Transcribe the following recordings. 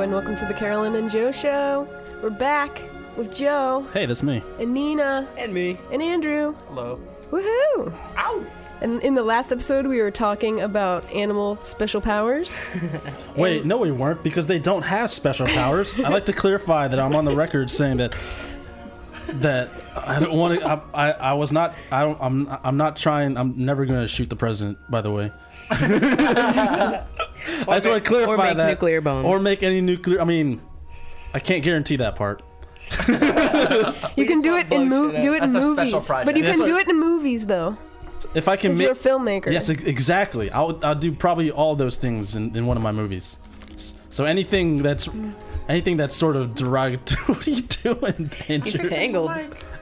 and welcome to the Carolyn and Joe Show. We're back with Joe. Hey, that's me. And Nina. And me. And Andrew. Hello. Woohoo! Ow! And in the last episode, we were talking about animal special powers. Wait, no, we weren't, because they don't have special powers. I'd like to clarify that I'm on the record saying that I don't want to. I was not. I don't. I'm not trying. I'm never going to shoot the president. By the way. I just want to clarify or make that. Nuclear bombs. Or make any nuclear. I mean, I can't guarantee that part. You can do it in movies, but you can do it in movies though. If I can, you're a filmmaker. Yes, exactly. I'll do probably all those things in one of my movies. So anything that's sort of derogatory. What are you doing, Danger? He's tangled.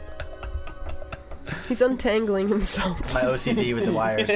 He's untangling himself. My OCD with the wires.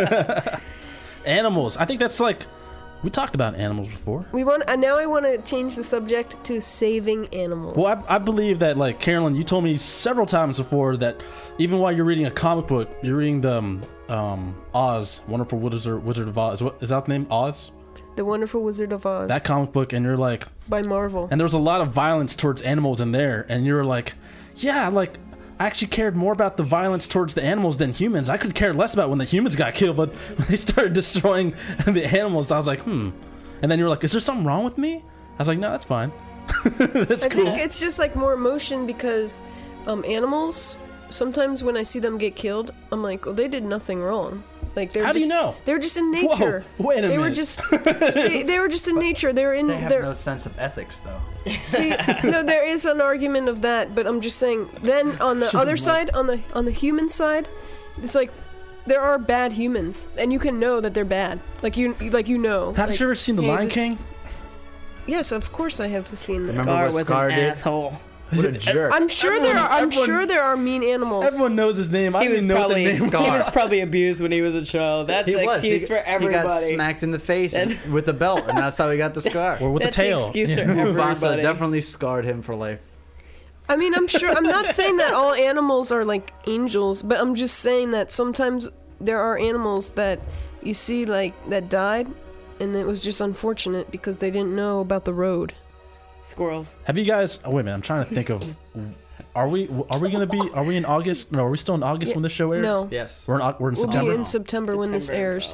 Animals. I think that's like we talked about animals before. Now I want to change the subject to saving animals. Well, I believe that, like, Carolyn, you told me several times before that even while you're reading a comic book, you're reading the Oz, Wonderful Wizard of Oz. Is that the name? Oz? The Wonderful Wizard of Oz. That comic book, and you're like... By Marvel. And there was a lot of violence towards animals in there, and you were like, yeah, like... I actually cared more about the violence towards the animals than humans. I could care less about when the humans got killed, but when they started destroying the animals, I was like, And then you were like, is there something wrong with me? I was like, no, that's fine. That's cool. I think it's just like more emotion because animals, sometimes when I see them get killed, I'm like, well, they did nothing wrong. Like How do you know? They're just in nature. Whoa, wait a minute. They were just in nature. They have no sense of ethics, though. See, no, there is an argument of that, but I'm just saying. Then on the other side, on the human side, it's like there are bad humans, and you can know that they're bad. Like you know. Haven't you ever seen The Lion King? Yes, of course I have seen that. Scar was an asshole. What a jerk. I'm sure there are mean animals. Everyone knows his name. I didn't know the name. He was probably abused when he was a child. That's an excuse for everybody. He got smacked in the face with a belt, and that's how he got the scar. Or with the tail. Excuse for everybody. Mufasa definitely scarred him for life. I mean, I'm sure. I'm not saying that all animals are like angels, but I'm just saying that sometimes there are animals that you see like that died, and it was just unfortunate because they didn't know about the road. Squirrels. Have you guys? Oh, wait a minute. I'm trying to think of. Are we going to be? Are we in August? No, are we still in August when this show airs? No. Yes. We're in We'll September. be in September when this airs.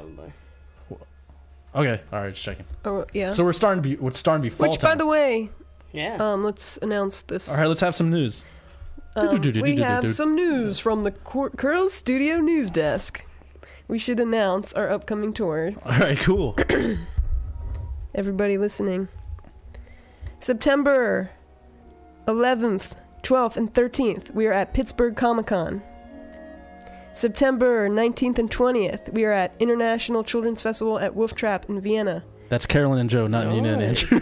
Okay. All right. Just checking. Oh yeah. So we're starting to be fall Which, time. by the way, Yeah. let's announce this. All right. Let's have some news. We have some news from the Curl Studio News Desk. We should announce our upcoming tour. All right. Cool. Everybody listening. September 11th, 12th, and 13th, we are at Pittsburgh Comic-Con. September 19th and 20th, we are at International Children's Festival at Wolf Trap in Vienna. That's Carolyn and Joe, not Nina and Andrew.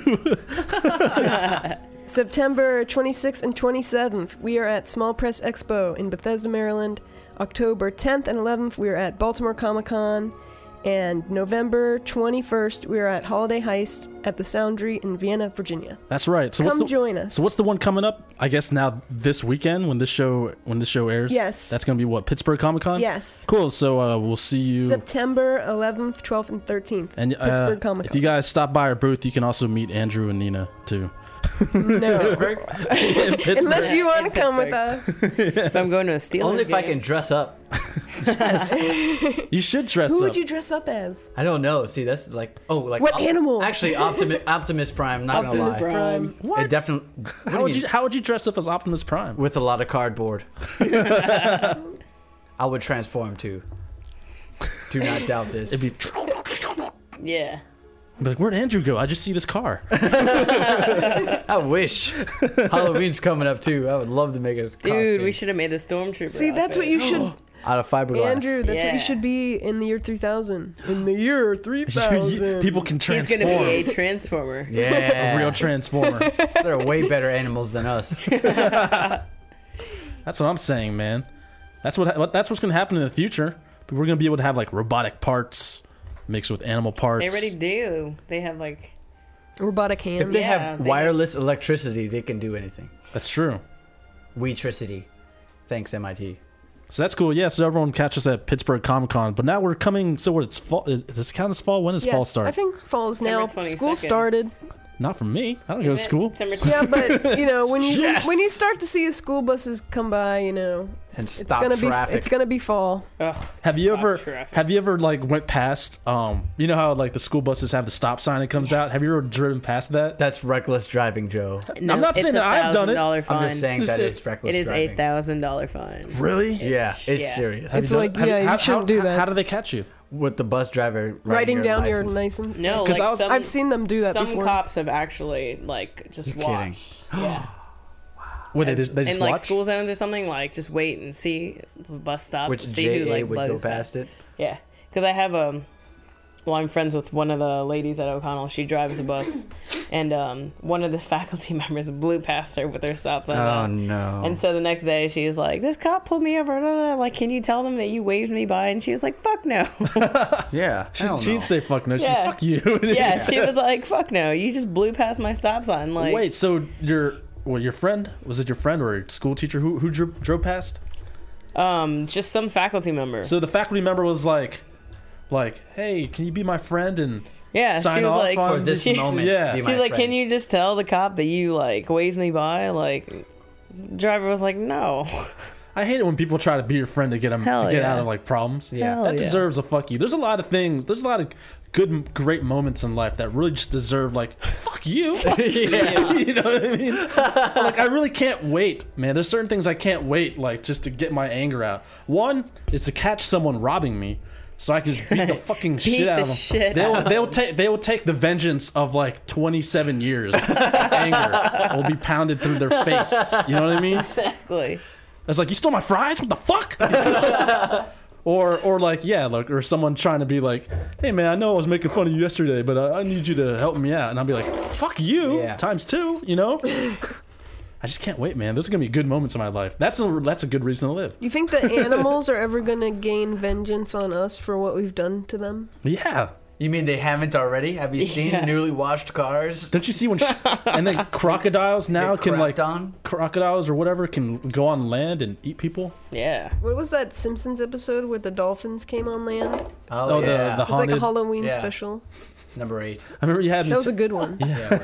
September 26th and 27th, we are at Small Press Expo in Bethesda, Maryland. October 10th and 11th, we are at Baltimore Comic-Con. And November 21st, we are at Holiday Heist at the Soundry in Vienna, Virginia. That's right. So Come join us. So what's the one coming up? I guess now this weekend when this show airs. Yes. That's going to be what, Pittsburgh Comic-Con? Yes. Cool. So we'll see you September 11th, 12th, and 13th. And Pittsburgh Comic-Con. If you guys stop by our booth, you can also meet Andrew and Nina too. No. Pittsburgh. Unless you want to come with us. If I'm going to a Steelers Only if game. I can dress up. You should dress up. Who would you dress up as? I don't know. See, that's like What animal? Actually, Optimus Prime. Not Optimus gonna lie. Prime. What? It definitely. How would you dress up as Optimus Prime? With a lot of cardboard. I would transform too. Do not doubt this. It'd be Yeah. like, where'd Andrew go? I just see this car. I wish. Halloween's coming up too. I would love to make a costume. Dude, we should have made the Stormtrooper. See, that's what you should... Out of fiberglass. Andrew, that's what Yeah. you should be in the year 3000. In the year 3000. People can He's transform. going to be a transformer. Yeah. A real transformer. They're way better animals than us. That's what I'm saying, man. That's what's going to happen in the future. We're going to be able to have like robotic parts mixed with animal parts. They already do. They have like... Robotic If hands. they Yeah, have they- wireless electricity, they can do anything. That's true. Weetricity. Thanks, MIT. So that's cool. Yeah, so everyone catch us at Pittsburgh Comic-Con. But now we're coming, so what, it's fall. Does this count as fall? When does fall Yes, start? I think fall is now. September School 22nd. started. Not from me. I don't go to school. Yeah, but you know, when you start to see the school buses come by, you know, and stop traffic. It's gonna be fall. Ugh, have you ever like went past you know how like the school buses have the stop sign that comes out? Have you ever driven past that? That's reckless driving, Joe. No, I'm not saying that I've done it. Fine. I'm just saying that is reckless driving. It is $8,000 fine. Really? Yeah, it's serious. It's like you shouldn't do that. How do they catch you? With the bus driver writing down your license. No, because like I've seen them do that some before. Some cops have actually like just watched. Yeah. What they just in watch? Like school zones or something, like just wait and see the bus stops. Which to see who like would go blows past it. Yeah, because I have well, I'm friends with one of the ladies at O'Connell. She drives a bus, and one of the faculty members blew past her with her stop sign on. Oh no! And so the next day, she was like, "This cop pulled me over. Like, can you tell them that you waved me by?" And she was like, "Fuck no." Yeah, she didn't say fuck no. She Yeah. said fuck you. Yeah, she was like, "Fuck no, you just blew past my stop sign." Like, wait, so your friend, was it your friend or a school teacher who drove past? just some faculty member. So the faculty member was like, hey, can you be my friend and yeah, sign she was off like, on for this moment. Yeah, she's like, can you just tell the cop that you like waved me by? Like, driver was like, no. I hate it when people try to be your friend to get out of like problems. Yeah, Hell that deserves a fuck you. There's a lot of things. There's a lot of great moments in life that really just deserve like fuck you. Yeah. You know what I mean? Like I really can't wait, man. There's certain things I can't wait like just to get my anger out. One is to catch someone robbing me, so I can just beat the fucking shit out of them. They will take the vengeance of like 27 years. Anger will be pounded through their face. You know what I mean? Exactly. It's like, you stole my fries? What the fuck? or like, yeah, like, or someone trying to be like, hey man, I know I was making fun of you yesterday, but I need you to help me out. And I'll be like, fuck you, times two, you know? I just can't wait, man. Those are gonna be good moments in my life. That's a good reason to live. You think the animals are ever gonna gain vengeance on us for what we've done to them? Yeah. You mean they haven't already? Have you seen newly washed cars? Don't you see when and then crocodiles now can like crocodiles or whatever can go on land and eat people? Yeah. What was that Simpsons episode where the dolphins came on land? Oh yeah. The it was like a haunted Halloween special. Number 8. I remember you had That was a good one.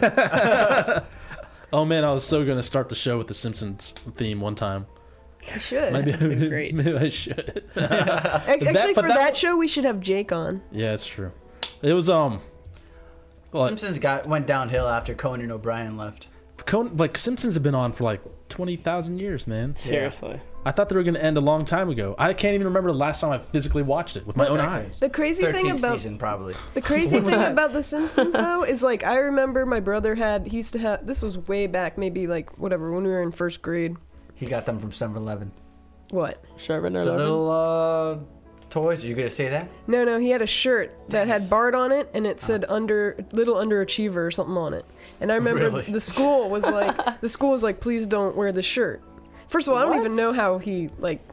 Yeah. Oh man, I was so gonna start the show with the Simpsons theme one time. You should. Maybe I should. Actually, for that show, we should have Jake on. Yeah, it's true. It was Simpsons went downhill after Conan O'Brien left. Simpsons have been on for like 20,000 years, man. Seriously. Yeah. I thought they were gonna end a long time ago. I can't even remember the last time I physically watched it with my own eyes. The crazy thing about season, probably. The crazy thing about The Simpsons though is like I remember my brother he used to have, this was way back, maybe like whatever, when we were in first grade. He got them from 7-Eleven. What? Sherman or the little toys. Are you gonna say that? No, he had a shirt that had Bart on it and it said little underachiever or something on it. And I remember the school was like, please don't wear the shirt. First of all, I don't even know how he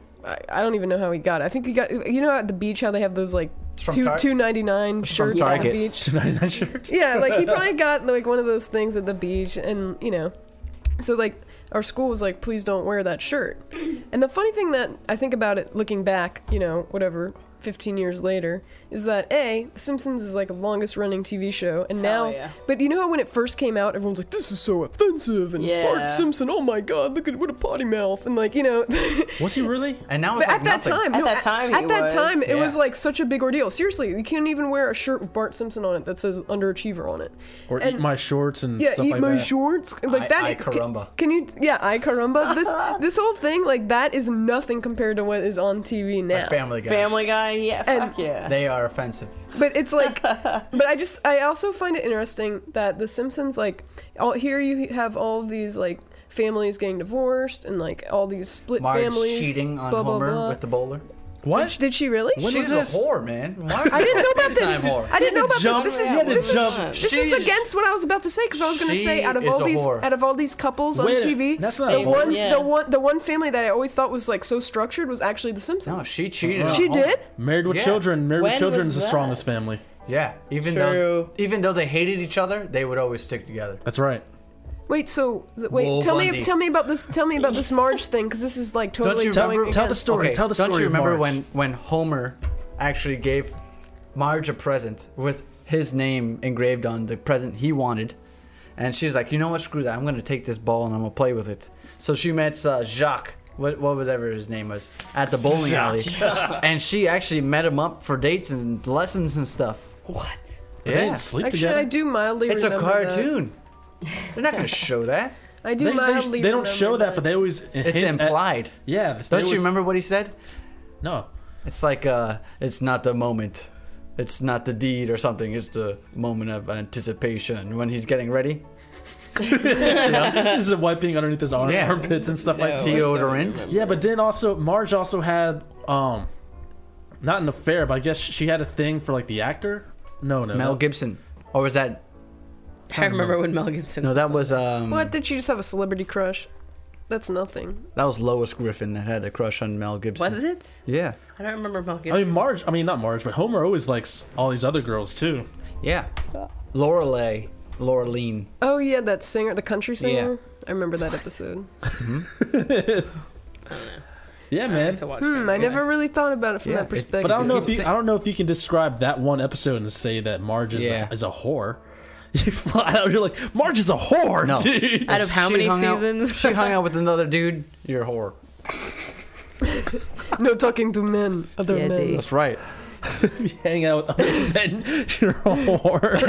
I don't even know how he got it. I think he got, you know, at the beach how they have those like $2.99 shirts at the beach. $2.99 shirts. Yeah, like he probably got like one of those things at the beach, and you know, so like our school was like, please don't wear that shirt. And the funny thing that I think about it looking back, you know, whatever, 15 years later, is that The Simpsons is like the longest running TV show, and now, but you know how when it first came out, everyone's like, this is so offensive, and Bart Simpson, oh my god, look at what a potty mouth, and like, you know. Was he really? And now it's like at that time, it was like such a big ordeal. Seriously, you can't even wear a shirt with Bart Simpson on it that says underachiever on it. Or eat my shorts and stuff like that. Yeah, eat my shorts. Like that. I caramba. Can you, I caramba. This whole thing, like that is nothing compared to what is on TV now. Like Family Guy. Family Guy, yeah, fuck yeah. They are offensive. But it's like, I also find it interesting that The Simpsons, like, here you have all of these, like, families getting divorced and, like, all these split Marge families. cheating on blah, blah, Homer blah. with the bowler. What? Did she really? She's a whore, man. I didn't know about this. I didn't know about this. This is against what I was about to say, because I was going to say out of all these couples on TV, that's not the one family that I always thought was like so structured was actually the Simpsons. No, she cheated. She did? Married with Children. Married with Children is the strongest family. Yeah, even though they hated each other, they would always stick together. That's right. Wait, tell me about this. Tell me about this Marge thing, because this is like totally. Tell the story. Okay, tell the story. Don't you remember when Homer actually gave Marge a present with his name engraved on the present he wanted, And she's like, you know what, screw that. I'm gonna take this ball and I'm gonna play with it. So she met Jacques, what was ever his name was, at the bowling alley, and she actually met him up for dates and lessons and stuff. What? They didn't sleep Actually, together. I do mildly It's a remember that. cartoon. They're not gonna show that. I do They mildly don't remember show that, but they always It's hint at- implied. yeah. Don't you remember what he said? No. It's like, it's not the moment. It's not the deed or something. It's the moment of anticipation when he's getting ready. This is wiping underneath his Yeah. armpits and stuff like that. Deodorant. Yeah, but then also Marge also had not an affair, but I guess she had a thing for like the actor. No. Mel Gibson. Or was that? I remember when Mel Gibson. No, that was What, did she just have a celebrity crush? That's nothing. that was Lois Griffin that had a crush on Mel Gibson. Was it? Yeah. I don't remember Mel I Gibson. mean Marge. I mean not Marge, but Homer always likes all these other girls too. Yeah. Laureline. Oh yeah, that singer, the country singer. I remember that episode. Yeah, man. to watch. I never really thought about it from Yeah, that perspective. But I don't know if I don't know if you can describe that one episode and say that Marge is is a whore. You're like Marge is a whore, No. dude. Out of how She many hung out- seasons? she hung out with another dude. You're a whore. No talking to men, other Yeah, men. dude. That's right. You hang out with other men, you're a whore.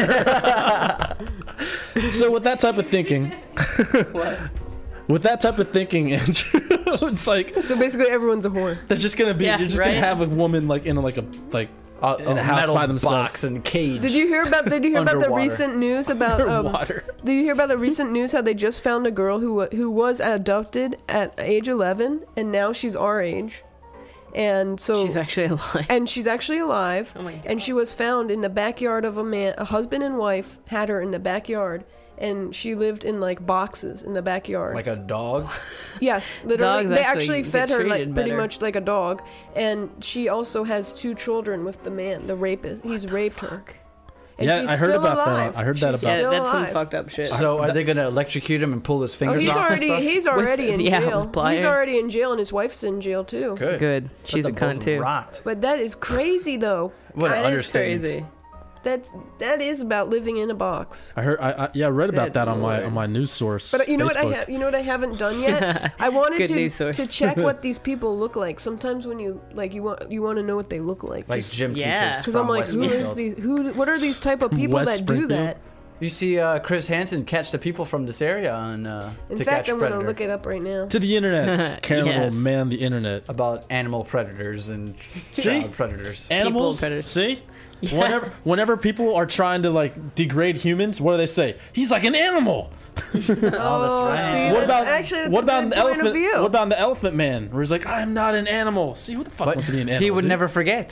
So with that type of thinking, with that type of thinking, Andrew, it's like So basically, everyone's a whore. they're just gonna be. Yeah, you're just right? gonna have a woman like in a in a house metal by themselves. box and cage. Did you hear about? Did you hear about the Underwater. recent news about? Water. Did you hear about the recent news how they just found a girl who was adopted at age 11 and now she's our age, and so She's actually alive. and she's actually alive. Oh my God. And she was found in the backyard of a husband and wife had her in the backyard, and she lived in like boxes in the backyard. Like a dog? Yes, literally. Dogs They actually actually fed get her like treated pretty better. much like a dog, and she also has 2 children with the man, the rapist. He's raped her. And Yeah, she's I heard still about that. alive. I heard that She's about- Yeah, still that's some alive. fucked up shit. So are they gonna electrocute him and pull his Oh, fingers he's off? and already stuff? he's already in yeah, jail. with pliers. He's already in jail, and his wife's in jail too. Good. Good. She's a Let them cunt both too. rot. But that is crazy, though. What an That is understatement. crazy. That is about living in a box. I heard. I read about Good that on Lord. my news source. But you know what Facebook. you know what I haven't done yet? I wanted Good news source. to check what these people look like. Sometimes when you want to know what they look like. Like gym Yeah. teachers. Because I'm from like, West who is Springfield. these? What are these type of people West that do Springfield? that? You see Chris Hansen catch the people from this area on In To fact, Catch a I'm gonna Predator. look it up right now. To the internet, Karen Yes. will man the internet. About animal predators and See? child predators. Animals. predators. See, Yeah. whenever people are trying to like degrade humans, what do they say? He's like an animal. Oh, right. see, What that's- about actually, that's what a about good the point elephant? of view. What about the elephant man? Where he's like, I'm not an animal. See, who the fuck But wants to be an animal? he would dude? never forget.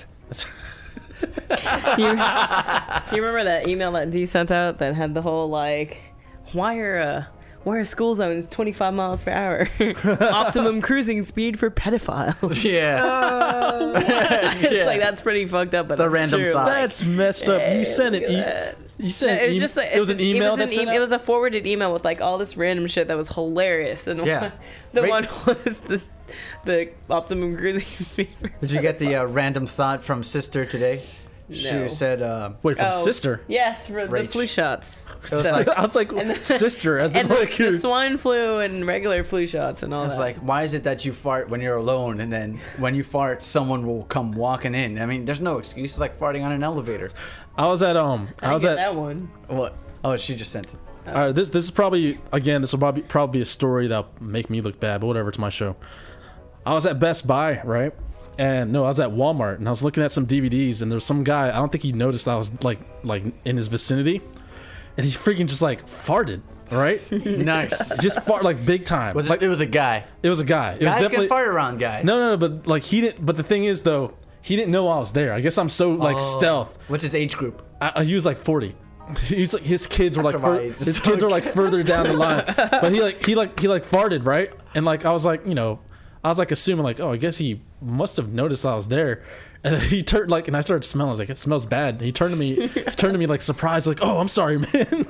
You remember that email that D sent out that had the whole like, why are school zones 25 miles per hour? Optimum cruising speed for pedophiles. Yeah. It's like that's pretty fucked up, but The that's random true. thought. That's messed up. You sent it. You sent. It was just like it was an email. it was a forwarded email with like all this random shit that was hilarious, and Yeah. the Right. one was the optimum cruising speed. Did you get the random thought from Sister today? She No. said, Wait, from Oh, sister. Yes, for the Rach. flu shots. it was So- like, I was like, sister, as in and like the swine flu and regular flu shots and all it's that. like, why is it that you fart when you're alone and then when you fart, someone will come walking in? I mean, there's no excuse. It's like farting on an elevator. I was at I was get at. that one. What? Oh, she just sent it. All right, this is probably this will probably be a story that'll make me look bad, but whatever. It's my show. I was at Best Buy, right? And no, I was at Walmart, and I was looking at some DVDs, and there was some guy. I don't think he noticed I was like in his vicinity, and he freaking just like farted, right? Nice. Just fart like big time. Was like it was a guy. it was a guy. It was Guys definitely can fart around guys. no, but like he didn't. But the thing is though, he didn't know I was there. I guess I'm so like stealth. What's his age group? He was like 40. He's like his kids were like Right. his kids were like further down the line. But he farted, right? And like I was like, I was like assuming like, oh, I guess he must have noticed I was there. And then he turned like, and I started smelling. I was like, it smells bad. And he turned to me like surprised, like, oh, I'm sorry, man. And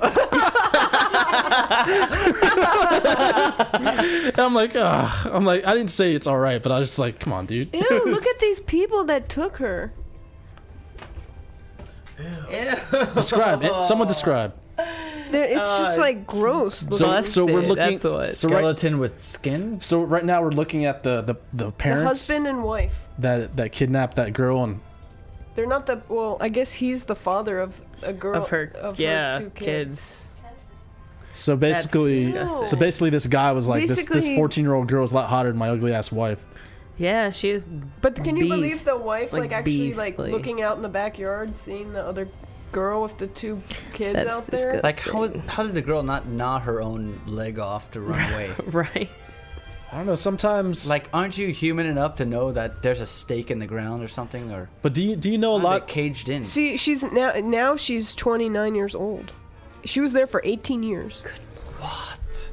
I'm like, I didn't say it's all right, but I was just like, come on, dude. Ew, look at these people that took her. Describe it. Someone describe. It's just like gross. So we're Busted, looking. that's what. So right, Skeleton with skin. so right now we're looking at the The parents husband and wife. that kidnapped that girl, and They're not the. Well, I guess he's the father of a girl. Of her, Of yeah, her two kids. so basically, disgusting. this guy was like, this Basically- 14-year-old girl is a lot hotter than my ugly ass wife. Yeah, she is. But can you believe Beast. the wife Like actually like beastly. looking out in the backyard, seeing the other girl with the two kids That's out there? disgusting. Like how did the girl not gnaw her own leg off to run away? Right. I don't know. Sometimes, Like, aren't you human enough to know that there's a stake in the ground or something, or but do you know a are lot? they caged in? See, she's now she's 29 years old. She was there for 18 years. What?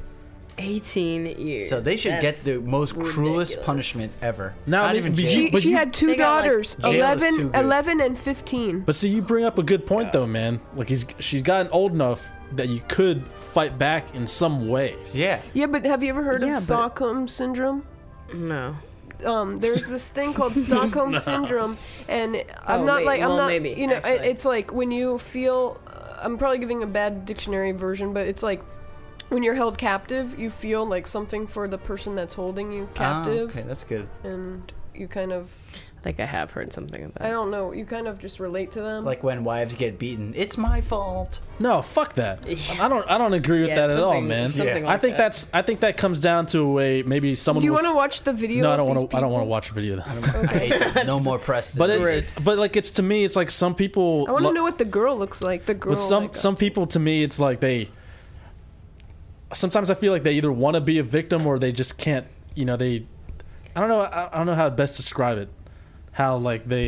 18 years. So they should get That's the most cruelest ridiculous. punishment ever. Now, Not I mean, even but jail. you- She you- had two They got, like, daughters, jail is 11, too good. 11 and 15. But see, you bring up a good point though, man. Like she's gotten old enough that you could fight back in some way. Yeah. Yeah, but have you ever heard Yeah, of but- Stockholm syndrome? No. There's this thing called Stockholm syndrome, and I'm Oh, not wait, like I'm well, not maybe, you know actually. it's like when you feel I'm probably giving a bad dictionary version, but it's like when you're held captive, you feel like something for the person that's holding you captive, Ah, okay, that's good. and you kind of I think I have heard something of I that. don't know, you kind of just relate to them. Like when wives get beaten, it's my fault. No, fuck that. Yeah. I don't agree with Yeah, that at all, something- man. something Yeah. like I think that. I think that comes down to a way maybe someone. do you was, want to watch the video? No, I of don't these want to. I don't want to people? watch a video. Of that. I hate that. No more Preston. But Gross. but like it's to me, it's like some people. I want to know what the girl looks like. The girl. With some like, some people, to me, it's like they. Sometimes I feel like they either want to be a victim or they just can't. You know, they. I don't know. I don't know how to best describe it. How like they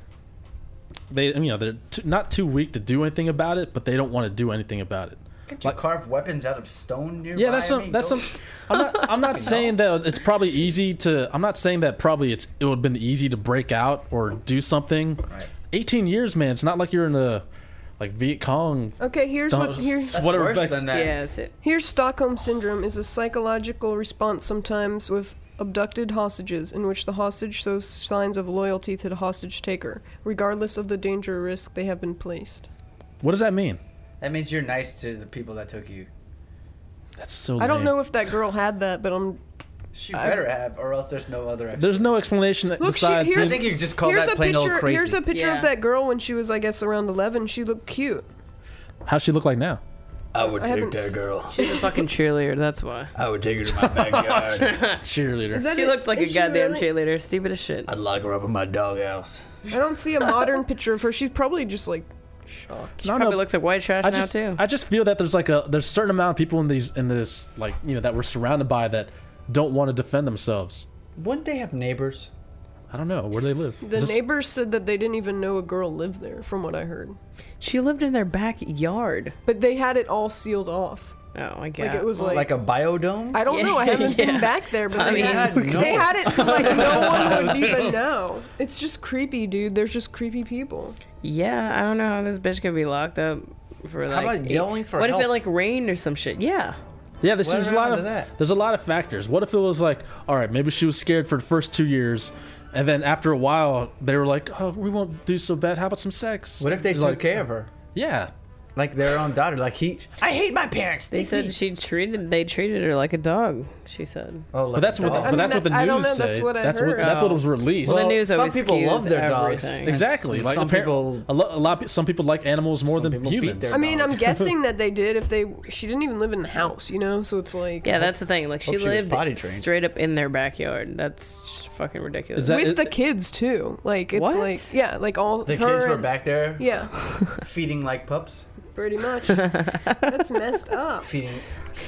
you know they're not too weak to do anything about it, but they don't want to do anything about it. Can't you carve weapons out of stone nearby? Yeah, that's I mean, some. go- I'm not saying that it's probably easy to. I'm not saying that probably it would have been easy to break out or do something. Right. 18 years, man. It's not like you're in a like Viet Cong. Okay, here's Don't- what here's That's whatever, worse like- than that. Yeah, that's it. Here's Stockholm Syndrome is a psychological response sometimes with abducted hostages in which the hostage shows signs of loyalty to the hostage taker, regardless of the danger or risk they have been placed. What does that mean? That means you're nice to the people that took you. That's so. I don't lame. know if that girl had that, but She better have, or else there's no other explanation. There's no explanation Look, besides. here's- I think you just call here's that a plain old picture. crazy. Here's a picture Yeah. of that girl when she was, I guess, around 11. She looked cute. How's she look like now? I would I take haven't that s- girl. She's a fucking cheerleader, that's why. I would take her to my backyard. Cheerleader. Is that She it? looked like Is a she goddamn really? cheerleader. Stupid as shit. I'd lock her up in my doghouse. I don't see a modern picture of her. She's probably just like shocked. She No, probably no. looks like white trash I now, just too. I just feel that there's like there's a certain amount of people in this like that we're surrounded by that don't want to defend themselves. Wouldn't they have neighbors? I don't know where do they live. The Is this- neighbors said that they didn't even know a girl lived there, from what I heard. She lived in their backyard. But they had it all sealed off. Oh, I guess. Like it was Like a biodome? I don't Yeah, know. I haven't yeah. been back there, but I they, mean- had, No. they had it so like no one would even know. It's just creepy, dude. There's just creepy people. Yeah, I don't know how this bitch could be locked up for like. How about yelling for What help? if it like rained or some shit? Yeah. Yeah, this What is a lot happened of to that? there's a lot of factors. What if it was like, all right, maybe she was scared for the first 2 years, and then after a while they were like, oh, we won't do so bad. How about some sex? What if they It's took like, care of her? Yeah, Like their own daughter. Like I hate my parents. They take said me. they treated her like a dog. She said. Oh, like but that's a what dog. but that's mean, what the news I don't know, say. that's what I that's heard. that's what Oh. was released. Well, the news some always people love skews their dogs. everything. Exactly. Like Some apparent- people- a lot. Some people like animals more Some than people beat humans. their I mean, I'm dogs. guessing that they did. She didn't even live in the house, you know. So it's like Yeah, that's the thing. Like she Hope she was lived potty trained. straight up in their backyard. That's just fucking ridiculous. Is that- with the kids too. Like it's What? like yeah, like all The her kids were and- back there Yeah, feeding like pups. pretty much. That's messed up. Feeding.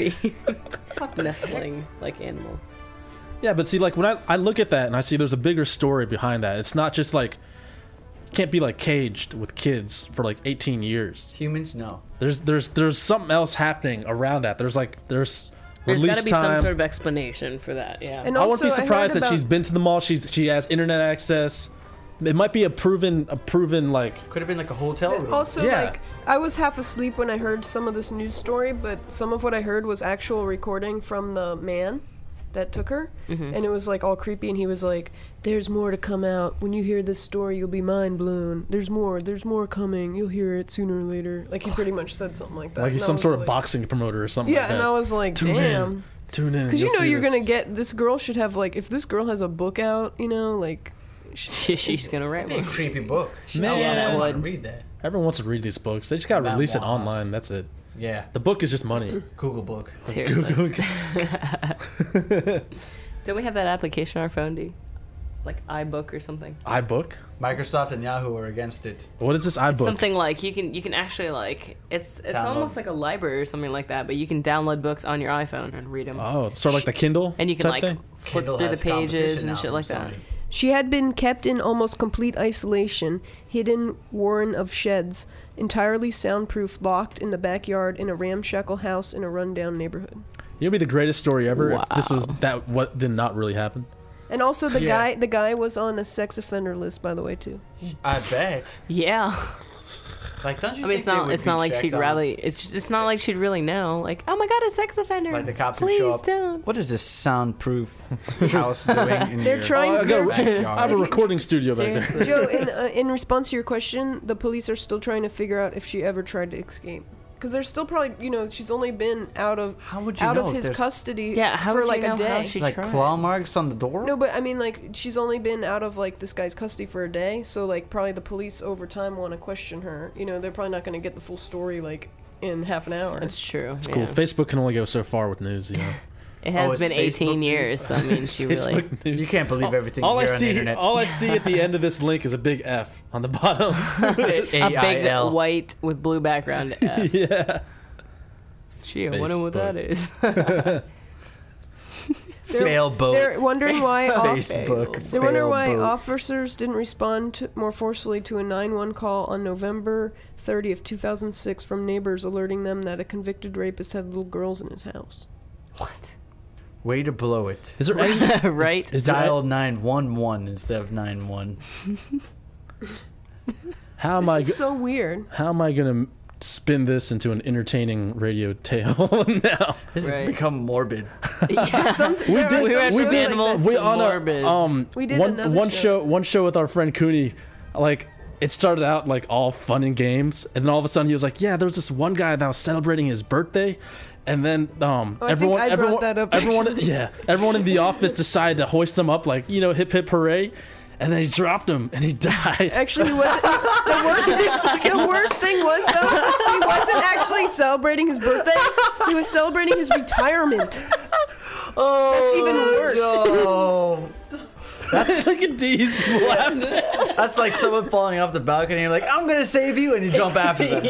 nestling like animals? Yeah, but see, like when I look at that and I see there's a bigger story behind that. It's not just like you can't be like caged with kids for like 18 years. Humans, no. There's something else happening around that. There's There's release got to be time. some sort of explanation for that. Yeah. And I wouldn't also, be heard surprised that about- she's been to the mall. She has internet access. It might be a proven like Could have been like a hotel room. Also, Yeah. like, I was half asleep when I heard some of this news story, but some of what I heard was actual recording from the man. that took her, and it was like all creepy. And he was like, "There's more to come out. When you hear this story, you'll be mind blown. There's more coming. You'll hear it sooner or later." Like he pretty much said something like that. Like he's And I some was sort of like- boxing promoter or something. Yeah, like that. and I was like, Tune damn. Tune in. Because you you'll know see you're this. gonna get this girl should have like if this girl has a book out, you know, like She's gonna write That'd be a one. creepy book. Man. Yeah, that I want to would. read that. Everyone wants to read these books. They just gotta release it Memoirs. online. That's it. Yeah. The book is just money. Google book. Seriously. Google- Don't we have that application on our phone, D? Like iBook or something. iBook. Microsoft and Yahoo are against it. What is this iBook? Something like you can actually like it's Download. almost like a library or something like that, but you can download books on your iPhone and read them. Oh, sort of like the Kindle. And you can type like thing? flip Kindle through the has pages competition now and shit from like that. Sony. she had been kept in almost complete isolation, hidden warren of sheds, entirely soundproof, locked in the backyard in a ramshackle house in a rundown neighborhood. It'd be the greatest story ever if this was Wow. that. What did not really happen? And also Yeah. the guy was on a sex offender list, by the way, too. I bet. Yeah. Like, don't you I mean, think they would it's be not like checked she'd on? really. It's not like she'd really know. Like, oh my god, a sex offender. Like the cops would Please show up. don't. What is this soundproof house doing in They're your trying- I, got a, backyard? I have a recording studio back there. Seriously. Joe, in response to your question, the police are still trying to figure out if she ever tried to escape. Because they're still probably, you know, she's only been out of How would you out know of if his there's, custody Yeah, how for would like you know a day. how she like tried? claw marks on the door? No, but I mean, like, she's only been out of, like, this guy's custody for a day, so, like, probably the police over time want to question her. You know, they're probably not going to get the full story, like, in half an hour. That's true. It's yeah. cool. Facebook can only go so far with news, you know. It has it's been Facebook 18 news? years, so I mean, she really. Facebook news. You can't believe everything All you I hear on the see, internet. all I see at the end of this link is a big F on the bottom. A big AIL. white with blue background. F. Yeah. Gee, I wonder what that is. Sailboat. They're wondering why Facebook. They wonder why Failboat. officers didn't respond more forcefully to a 911 call on November 30th, 2006 from neighbors alerting them that a convicted rapist had little girls in his house. What? Way to blow it. Is there any? Right? Is there Dial 911 instead of 91. how am I? This is so weird. How am I gonna spin this into an entertaining radio tale now? This Right. has become morbid. Yeah. We There are did- some we went shows from like animals this. We to on morbid. We did one another show. one show with our friend Cooney, like it started out like all fun and games, and then all of a sudden he was like, "Yeah, there was this one guy that was celebrating his birthday." And then I think I brought that up, everyone, actually. yeah, everyone in the office decided to hoist him up, like, you know, hip hip hooray, and then he dropped him and he died. Actually, he wasn't. The worst thing was, though, he wasn't actually celebrating his birthday. He was celebrating his retirement. Oh, That's even worse. no. Look at D, he's laughing. That's like someone falling off the balcony and you're like, I'm going to save you, and you jump after them.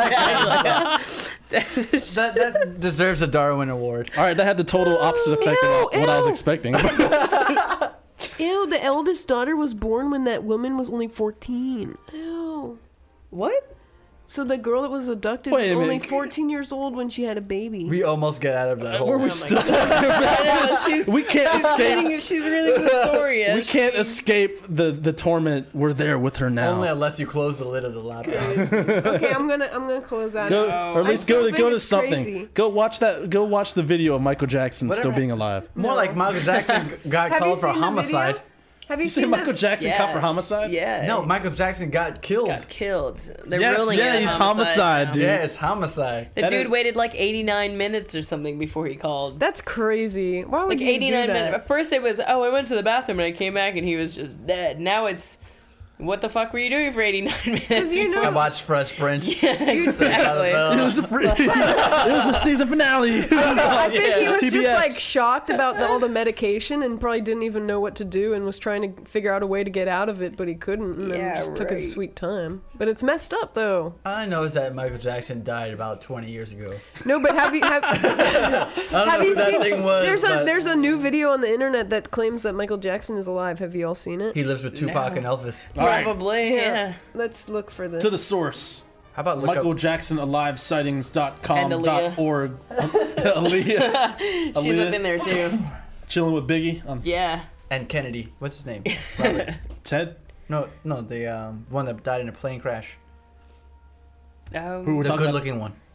That deserves a Darwin Award. All right, that had the total opposite effect of what I was ew. expecting. Ew, the eldest daughter was born when that woman was only 14. Ew. What? So the girl that was abducted Wait was a only minute. 14 years old when she had a baby. We almost get out of that hole. Were we still talking about this? We can't escape. She's reading the story. We can't escape the torment. We're there with her now. Only unless you close the lid of the laptop. Okay, I'm gonna close that. Go, out. or at least I still go think to it's something. crazy. Go watch the video of Michael Jackson still Whatever. being alive. More like Michael Jackson got Have you called for seen the homicide. video? Have you You say seen Michael the, Jackson caught for homicide? Yeah. No, Michael Jackson got killed. got killed. They're Yes, ruling yeah, it he's homicide, homicide, now. dude. Yeah, it's homicide. The That dude is- waited like 89 minutes or something before he called. That's crazy. Why would Like you 89 do minutes. that? At first it was, oh, I went to the bathroom and I came back and he was just dead. Now it's, what the fuck were you doing for 89 minutes? you before- know- I watched Fresh Prince. Yeah, exactly. It was a season finale. I think he was just TBS. like shocked about all the medication and probably didn't even know what to do and was trying to figure out a way to get out of it, but he couldn't and then Yeah, just took his right. sweet time. But it's messed up though. I know that Michael Jackson died about 20 years ago. No, but have you I don't have know you who that seen? thing was. but There's a new video on the internet that claims that Michael Jackson is alive. Have you all seen it? he lives with Tupac and Elvis. All right, Probably, yeah. Let's look for this. to the source. How about look Michael up? Jackson alive sightings.com And Aaliyah. .org. Aaliyah She's up in there too. chilling with Biggie. Yeah. And Kennedy. What's his name? Robert. Ted. No, the one that died in a plane crash. Who we're Um, talking The about? good-looking one.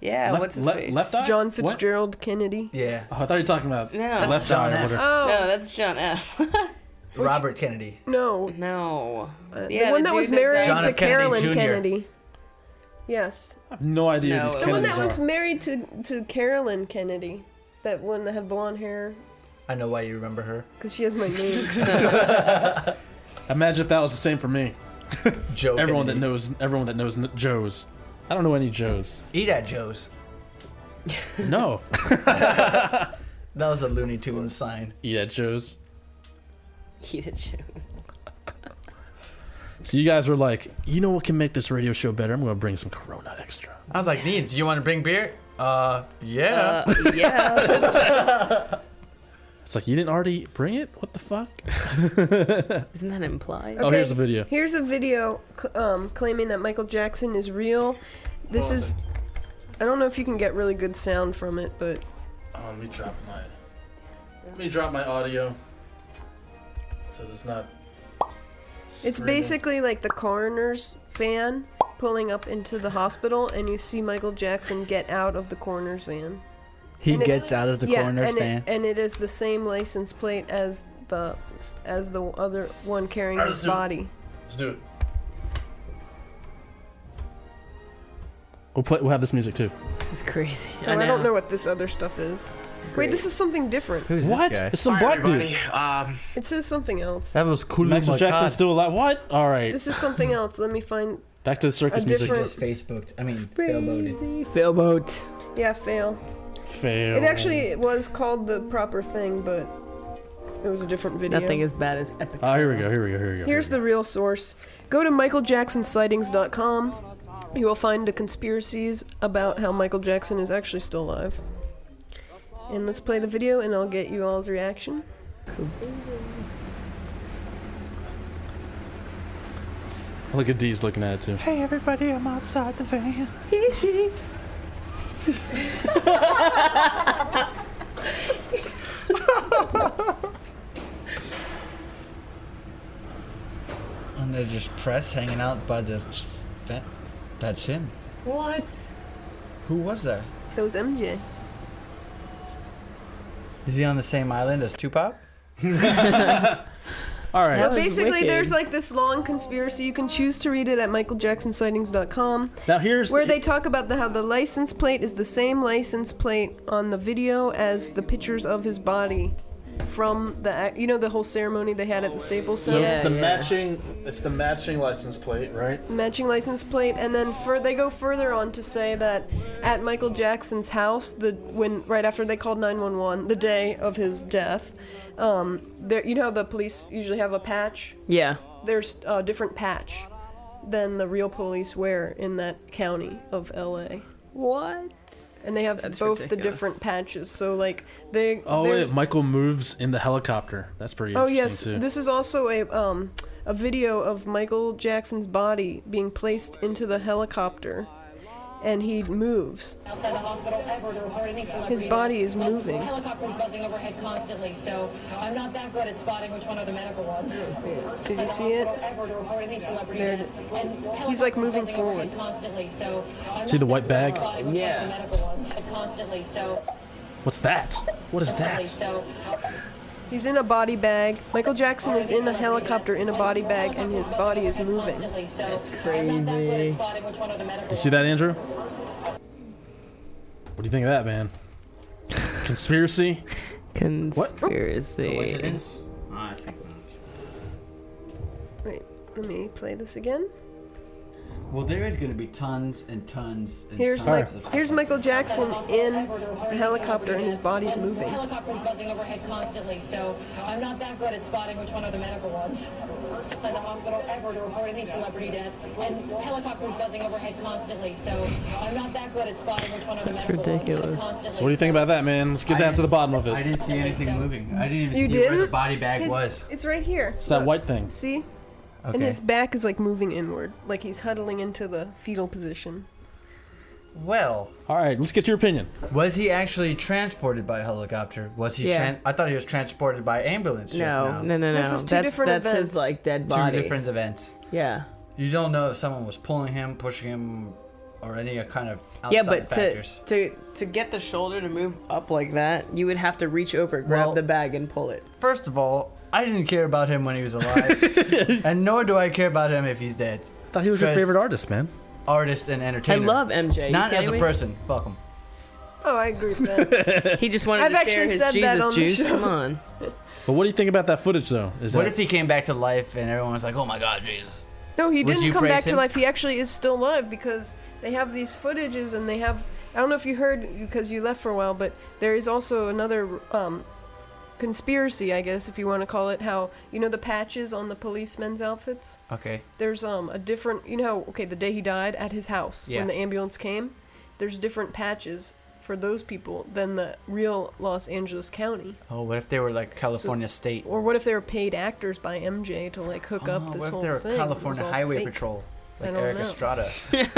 Yeah, Left- what's his le- face? left eye? John What? Fitzgerald Kennedy. Yeah. Oh, I thought you were talking about No. left John eye or F. whatever. Oh No, that's John F. Robert Kennedy. no, No. the one that was dude married John to F. Kennedy Carolyn Jr.. Kennedy. Yes, I have no idea No, who these it the one Kennedys that was are. married to Carolyn Kennedy. That one that had blonde hair. I know why you remember her. Because she has my name. Imagine if that was the same for me. Joe. Everyone Kennedy. that knows Joes. I don't know any Joes. Eat at Joe's. No. That was a Looney Tunes sign. Yeah, Joes. He's a Jones. So you guys were like, you know what can make this radio show better? I'm going to bring some Corona Extra. I was like, Needs, you want to bring beer? Yeah. Yeah. It's like, you didn't already bring it? What the fuck? Isn't that implied? Oh, here's the video. Here's a video claiming that Michael Jackson is real. This Pause is. I don't know if you can get really good sound from it, but Let me drop my audio. So it's not. it's basically like the coroner's van pulling up into the hospital, and you see Michael Jackson get out of the coroner's van. He And it's- gets out of the yeah, coroner's and van. and it is the same license plate as the other one carrying Alright, his let's do it. body. Let's do it. We'll have this music too. This is crazy. Oh, I don't know what this other stuff is. Wait, this is something different. Who's What? this guy? It's some black dude. It says something else. That was cool. Michael Jackson's still alive. What? All right. This is something else. Let me find. Back to the circus a music. different- Just Facebooked. I mean, Failboated. Failboat. Yeah, fail. Fail. It actually was called the proper thing, but it was a different video. Nothing as bad as epic. Oh, here we go. Here's the real source. Go to michaeljacksonsightings.com. You will find the conspiracies about how Michael Jackson is actually still alive. And let's play the video, and I'll get you all's reaction. Look at D's looking at it too. Hey everybody, I'm outside the van. And they're just press hanging out by the vent. That's him. What? Who was that? That was MJ. Is he on the same island as Tupac? All right. That was Basically, wicked. there's like this long conspiracy. You can choose to read it at michaeljacksonsightings.com, Now here's where they talk about how the license plate is the same license plate on the video as the pictures of his body from the whole ceremony they had at the Staples So Center. it's the Yeah. matching license plate, right? Matching license plate, and then they go further on to say that at Michael Jackson's house, right after they called 911, the day of his death, the police usually have a patch. Yeah. There's a different patch than the real police wear in that county of LA, What? and they have That's both the ridiculous. different patches. So like they. Oh, there's- wait, Michael moves in the helicopter. That's pretty Oh interesting yes, too. this is also a video of Michael Jackson's body being placed into the helicopter, and he moves. Outside the hospital, Edward reporting His body is moving. Helicopters buzzing overhead constantly, so I'm not that good at spotting which one are the medical ones. Did you see it? Edward reporting celebrity There it deaths, is. and He's, like, moving helicopters buzzing forward. overhead constantly, so I'm See the not white that good bag? at spotting which Yeah. one are the medical ones constantly, so What's that? What is that? so He's in a body bag. Michael Jackson is in a helicopter in a body bag, and his body is moving. That's I'm not that good crazy. at spotting which one are the medical You see that, Andrew? What do you think of that, man? Conspiracy? Conspiracy. Coincidence? I think. Wait, let me play this again. Well, there is going to be tons and tons and Here's tons of Here's Michael Jackson in a helicopter, and his body's moving. Helicopters buzzing overhead constantly, so I'm not that good at spotting which one are the medical ones. Outside the hospital, Edward reporting celebrity deaths, and helicopters buzzing overhead constantly, so I'm not that good at spotting which one are the That's medical ridiculous. ones. So what do you think about that, man? Let's get down to the bottom of I it. didn't see anything moving. I didn't even You see where the didn't? body bag His- was. It's right here. It's that Look. white thing. See? Okay. And his back is like moving inward, like he's huddling into the fetal position. Well, All right, let's get your opinion. was he actually transported by helicopter? Was he? Yeah. I thought he was transported by ambulance. Just No, now. no. This is two that's different that's events. his like dead Two body. different events. Yeah. You don't know if someone was pulling him, pushing him. or any kind of outside Yeah, but factors. to get the shoulder to move up like that, you would have to reach over, grab Well- the bag, and pull it. First of all, I didn't care about him when he was alive, and nor do I care about him if he's dead. I thought he was your 'Cause- favorite artist, man. Artist and I entertainer. love MJ. Not You as a kidding me? person. Fuck him. Oh, I agree with that. He just wanted I've to share actually his said that Jesus on the juice. show. Come on. But what do you think about that footage, though? Is What that if he came back to life and everyone was like, "Oh my God, Jesus"? No, he Would didn't you come praise back to him? life. He actually is still alive because they have these footages and they have. I don't know if you heard because you left for a while, but there is also another conspiracy, I guess, if you want to call it. How the patches on the policemen's outfits? Okay. There's a different. You know how the day he died at his house Yeah. when the ambulance came, there's different patches for those people than the real Los Angeles County. Oh, what if they were like California State? Or what if they were paid acters by MJ to hook up this what whole if they were thing? It was California all Highway fake. Patrol? Like I don't Eric know. Estrada.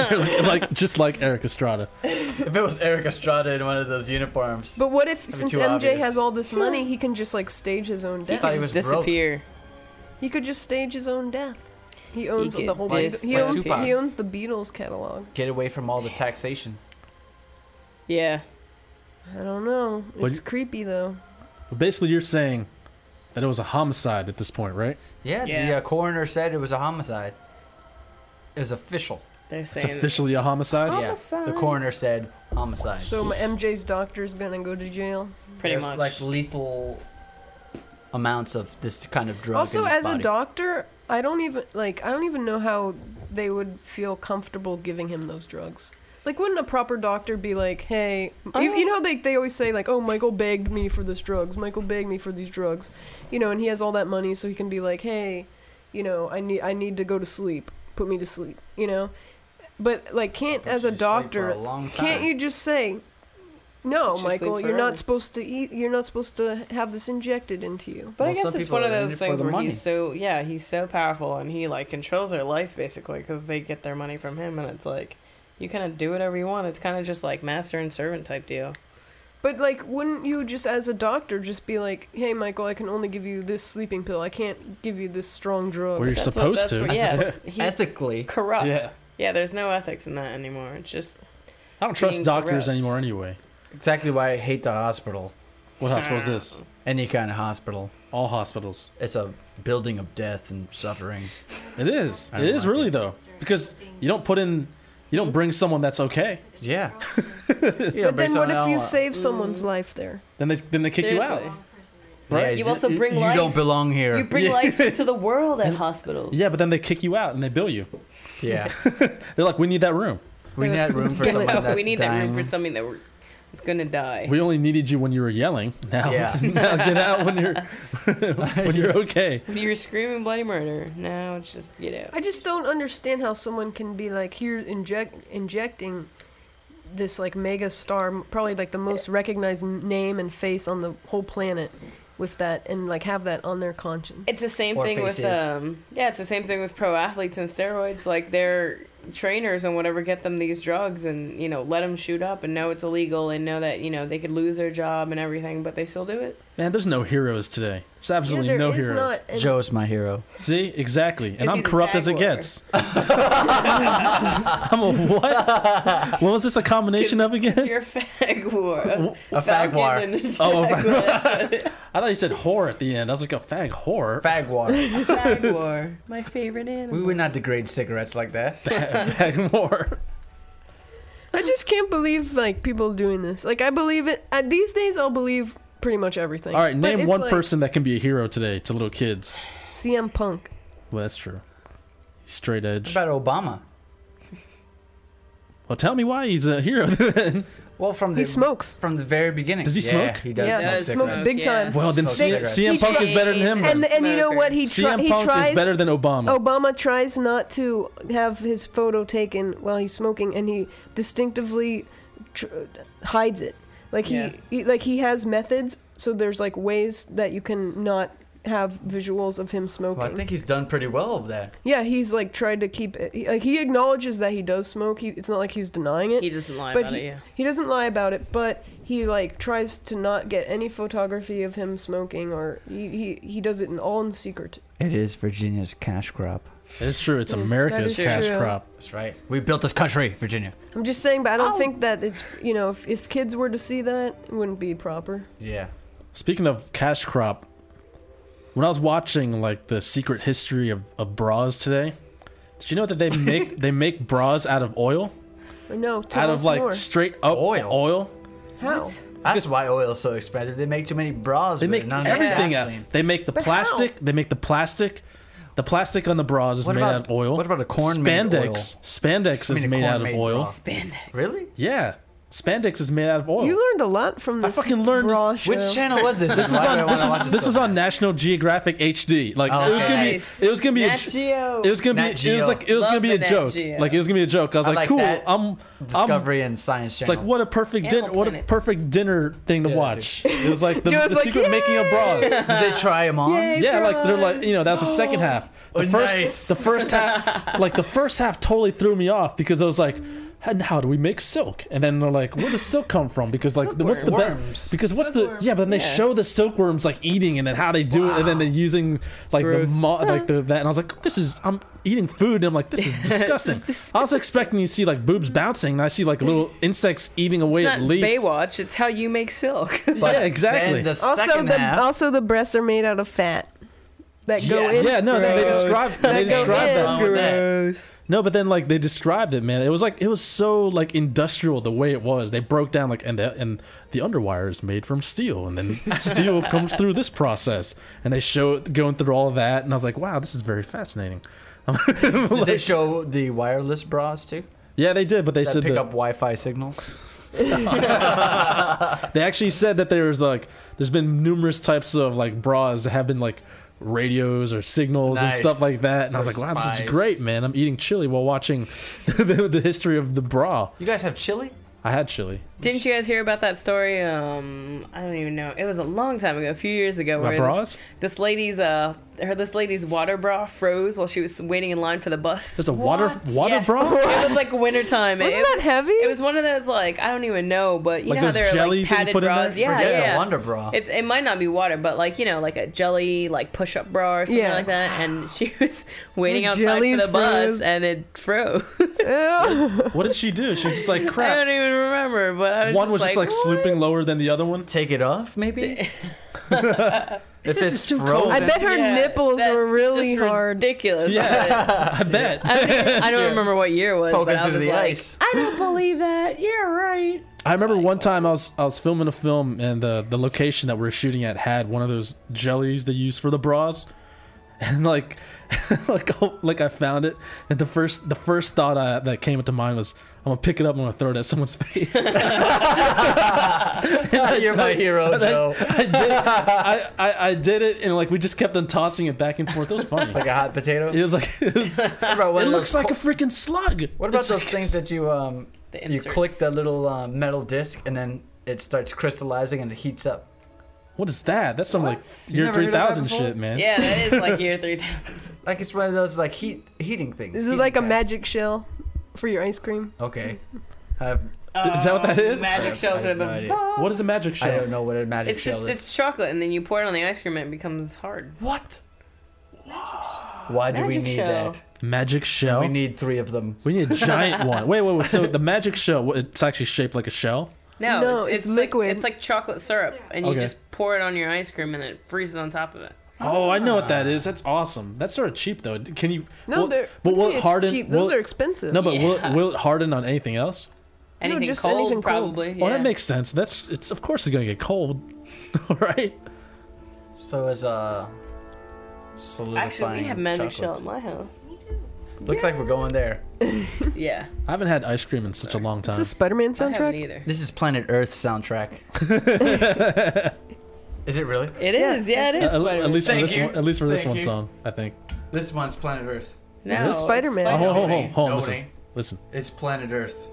just like Eric Estrada? If it was Eric Estrada in one of those uniforms. But what if, be since too MJ obvious. has all this money, he can just stage his own death? thought he was broke. Disappear. He could just stage his own death. He owns could the whole. disappear. He owns. Tupac. He owns the Beatles catalog. Get away from all the taxation. Yeah. I don't know. What It's do creepy though. But basically, you're saying that it was a homicide at this point, right? Yeah, Yeah. the coroner said it was a homicide. It was official. They're It's saying officially a homicide. Homicide. Yeah, the coroner said homicide. So MJ's doctor's gonna go to jail. pretty There's much. like lethal amounts of this kind of drug. Also, in his as a body. doctor, I don't even know how they would feel comfortable giving him those drugs. Like, wouldn't a proper doctor be like, hey, you know, they always say, like, oh, Michael begged me for this drugs. Michael begged me for these drugs. And he has all that money, so he can be like, hey, I need to go to sleep. Put me to sleep, But, like, Put as you a to sleep doctor, for a long can't time. you just say, no, Put you to Michael, sleep you're forever." not supposed to eat, you're not supposed to have this injected into you. But Well, I guess some it's people one of are in those it for things the where money. he's so powerful and he controls their life basically because they get their money from him, and it's like you kind of do whatever you want. It's kind of just like master and servant type deal. But, like, wouldn't you just, as a doctor, just be like, hey, Michael, I can only give you this sleeping pill. I can't give you this strong drug. Where you're That's supposed that's to. what- yeah, he's Ethically, corrupt. Yeah. Yeah, there's no ethics in that anymore. It's just I don't trust being doctors corrupt. anymore anyway. exactly why I hate the hospital. What hospital is this? Any kind of hospital. All hospitals. It's a building of death and suffering. It is. I It don't is like really it. though, because you don't bring someone that's okay. Yeah. But then what if you save someone's life there? Then they kick you Seriously. out. Right. You also bring you life. don't belong here. You bring life into the world at hospitals. Yeah, but then they kick you out and they bill you. Yeah. They're like, we need that room. We need that room for someone that's we need dying. that room for something that's gonna die. We only needed you when you were yelling. Now, Yeah. now get out when you're okay. When you were screaming bloody murder, now it's just get out. I just don't understand how someone can be like, here, injecting this, like, mega star, probably, like, the most recognized name and face on the whole planet with that, and, like, have that on their conscience. It's the same Or thing with faces. it's the same thing with pro athletes and steroids. Like their trainers and whatever get them these drugs and let them shoot up and know it's illegal and know that they could lose their job and everything, but they still do it. Man, there's no heroes today. There's absolutely there no is heroes. not, and Joe's my hero. See, exactly. And 'Cause I'm he's a corrupt as it jaguar. gets. I'm a what? What was this a combination of again? You're a fag war. A fag war. Oh, a Jaguar, that's what it- I thought you said whore at the end. I was like, a fag whore. Fag war. fag war. My favorite animal. We would not degrade cigarettes like that. Fag whore. I just can't believe, like, people doing this. Like, I believe it. These days, I'll believe pretty much everything. All right, But name it's one like person that can be a hero today to little kids. CM Punk. Well, that's true. He's straight edge. What about Obama? Well, tell me why he's a hero then. Well, from the He smokes. from the very beginning. Does he Yeah, smoke? he does Yeah, smoke he cigarettes. smokes big time. Well, then Smokes CM cigarettes. Punk is better than him. And then. you know what? He CM Punk tries. is better than Obama. Obama tries not to have his photo taken while he's smoking, and he distinctively hides it. Like Yeah. he has methods. So there's like ways that you can not have visuals of him smoking. Well, I think he's done pretty well of that. Yeah, he's like tried to keep it. He acknowledges that he does smoke. It's not like he's denying it. He doesn't lie but about it, yeah. he doesn't lie about it, but he like tries to not get any photography of him smoking, or he does it all in secret. It is Virginia's cash crop. It's true. It's America's that is cash true. crop. That's right. We built this country, Virginia. I'm just saying, but I don't think that it's, if kids were to see that, it wouldn't be proper. Yeah. Speaking of cash crop, when I was watching like the secret history of bras today, did you know that they make bras out of oil? Or no, tell Out us of like more. straight up Oil? How? That's why oil is so expensive. They make too many bras. They with make it, not enough everything gasoline. out. They make the But plastic. how? They make the plastic. The plastic on the bras is What made about- out of oil. what about a corn-made Spandex? oil? Spandex I mean, is a made out of corn-made oil. bra. Spandex. Really? Yeah, spandex is made out of oil. You learned a lot from this. fucking learned- bra show. Which channel was this? This was on. This was on National Geographic HD. Like Oh, it was gonna nice. be. It was gonna be. Nat Geo. It was gonna Nat be. It Geo. was like. It was Love gonna be the a Nat joke. Geo. Like it was gonna be a joke. I was I like, like cool. that. I'm. Discovery and Science It's Channel. like what a perfect Animal dinner. What a Planet. perfect dinner thing to Yeah, watch. It was like the Joe's like, secret making of bras. Did they try them on? Yeah, like they're like that was the second half. The Oh, first nice. the first half like the first half totally threw me off because I was like, and how do we make silk? And then they're like, where does silk come from? Because like what's the Silkworms. best? Because what's the Silkworm. yeah? But then they Yeah. show the silkworms like eating and then how they do it, and then they're using like Gross. that. And I was like, I'm eating food, and I'm like, this is disgusting. I was expecting to see like boobs bouncing, and I see like little insects eating away It's at not leaves. Baywatch. It's how you make silk. Yeah, exactly. Then the Also, second half, also the breasts are made out of fat that go Yes. in. Yeah, no, they Gross. described they That go described in. that. Wrong with that. Gross. No, but then like they described it, man. It was so like industrial the way it was. They broke down like and the underwire is made from steel, and then steel comes through this process, and they show it going through all of that, and I was like, wow, this is very fascinating. did they show the wireless bras too? Yeah, they did, but they That said pick that up Wi-Fi signals. they actually said that there's been numerous types of like bras that have been like radios or signals and Nice. stuff like that, and I was Or like, wow, this spies. is great, man. I'm eating chili while watching the history of the bra. You guys have chili? I had chili. Didn't you guys hear about that story? I don't even know. It was a long time ago, a few years ago. About where bras? This lady's water bra froze while she was waiting in line for the bus. There's a water Yeah. bra. It was like wintertime. Wasn't it, that heavy? It was one of those like I don't even know, but you Like know how those there are jellies like that you padded put in there? bras. Yeah, Forget yeah. the Wonder Bra. It might not be water, but like like a jelly like push-up bra or something Yeah. like that. And she was waiting The outside for jellies the bus, froze. and it froze. Ew. What did she do? She just like I crap. don't even remember, but I was One was just like "What?" slooping lower than the other one. Take it off, maybe. If This it's is too frozen, cold. I bet her Yeah, nipples that's were really just hard. Ridiculous. Yeah, I bet. I don't remember what year it was, Poke but it I through was the like, ice. I don't believe that. You're right. I remember one time I was filming a film, and the location that we were shooting at had one of those jellies they use for the bras, and like like I found it, and the first thought that came into mind was, I'm gonna pick it up and I'm gonna throw it at someone's face. you're my hero, Joe. I did it, and like we just kept on tossing it back and forth. It was funny. Like a hot potato. It was like What about one it of looks those like a freaking slug. What about It's those like- things that you The you click inserts. the little metal disc and then it starts crystallizing and it heats up? What is that? That's some like You year never heard of that 3000 before? shit, man. Yeah, that is like year 3000. Like it's one of those like heating things. Is it heating like a guys. magic shell for your ice cream? Okay. Is that what that is? Magic shells I are have no the idea. bomb. What is a magic I shell? don't know what a magic It's shell just is. it's chocolate, and then you pour it on the ice cream, and it becomes hard. What? Why do we Magic need shell. that? Magic shell. We need 3 of them. We need a giant one. Wait. So the magic shell, it's actually shaped like a shell? No, No, it's liquid. It's like chocolate syrup, and you Okay. just pour it on your ice cream, and it freezes on top of it. Oh, I know what that is. That's awesome. That's sort of cheap though. Can you? No, will, they're. But will what do you it mean harden? it's cheap? will Those it- are expensive. No, but Yeah. will it harden on anything else? Anything just cold, anything cold. probably. Well, yeah. that makes sense. It's of course it's gonna get cold, right? So is solidifying Actually, we have magic shell chocolate. at my house. Looks like we're going there. Yeah, I haven't had ice cream in such a long Is time. this Spider-Man I haven't soundtrack? either. This is Planet Earth soundtrack. Is it really? It is, yeah, it is. At least for Thank this you. one, at least for this Thank one you. song, I think. This one's Planet Earth. No, This is it's Spider-Man. Oh, hold on, ain't. hold on, No, it listen, ain't. listen. It's Planet Earth.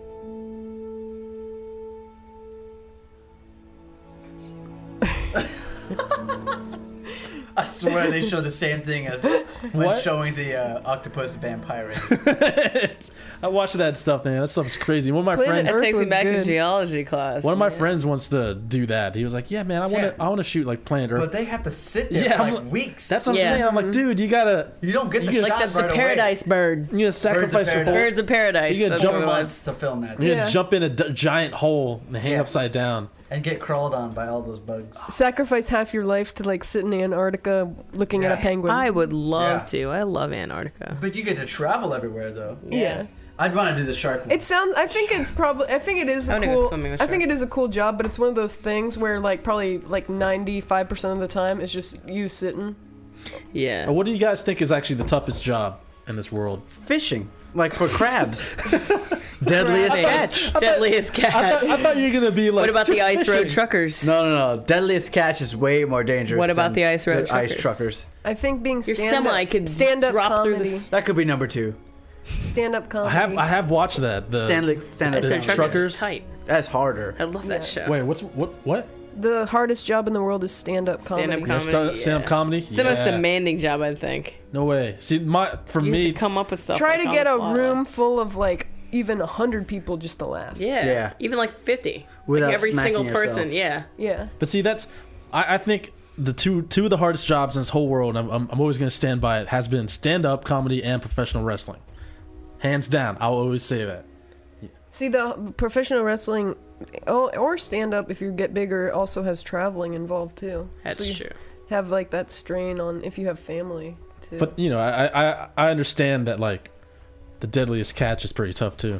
I swear they show the same thing as when What? showing the octopus vampire. I watched that stuff, man. That stuff's crazy. One of my Planet friends, Earth That takes me was back good. to geology class. one of my man. friends wants to do that. He was like, "Yeah, man, I want to shoot like Planet Earth." But they have to sit there Yeah, for I'm like like- weeks. That's what Yeah. I'm saying. I'm like, dude, you gotta you don't get the you shot Like the right away. paradise bird. you gotta sacrifice your Paradise. whole. Birds of paradise. You gotta That's jump what it on- was. months to film that You gotta Yeah. jump in a giant hole and hang Yeah. upside down. and get crawled on by all those bugs. Sacrifice half your life to like sit in Antarctica looking at a Yeah. penguin. I would love Yeah. to. I love Antarctica. But you get to travel everywhere though. yeah. I'd want to do the shark one. It sounds. I think it's probably. I think it is I a wanna go cool. swimming with I think sharks. it is a cool job, but it's one of those things where like probably like 95% of the time it's just you sitting. Yeah. What do you guys think is actually the toughest job in this world? fishing, like for crabs. Deadliest catch. Deadliest catch. I thought you were gonna be like. What about the just ice road fishing. truckers? No. Deadliest catch is way more dangerous. What about than the ice road ice truckers? truckers? I think being Your stand semi could stand up drop through comedy. the That could be number 2. Stand up comedy. I have watched that. The Stanley. Ice The road truckers. truckers? Is tight. That's harder. I love that show. Wait, what? The hardest job in the world is stand up comedy. Stand-up Yeah, Comedy, stand up yeah. comedy. It's the most Yeah. demanding job, I think. No way. See, for You have me, to come up with stuff. Try like, to on get the a fly. room full of like even 100 people just to laugh. Yeah. Yeah. Even like 50. Without like every smacking single person. yourself. Yeah. Yeah. but see, that's I think the two of the hardest jobs in this whole world. I'm always gonna stand by it. Has been stand up comedy and professional wrestling, hands down. I'll always say that. See, the professional wrestling, or stand up if you get bigger, also has traveling involved too. That's so you true. have like that strain on if you have family too. But you know, I understand that like the deadliest catch is pretty tough too.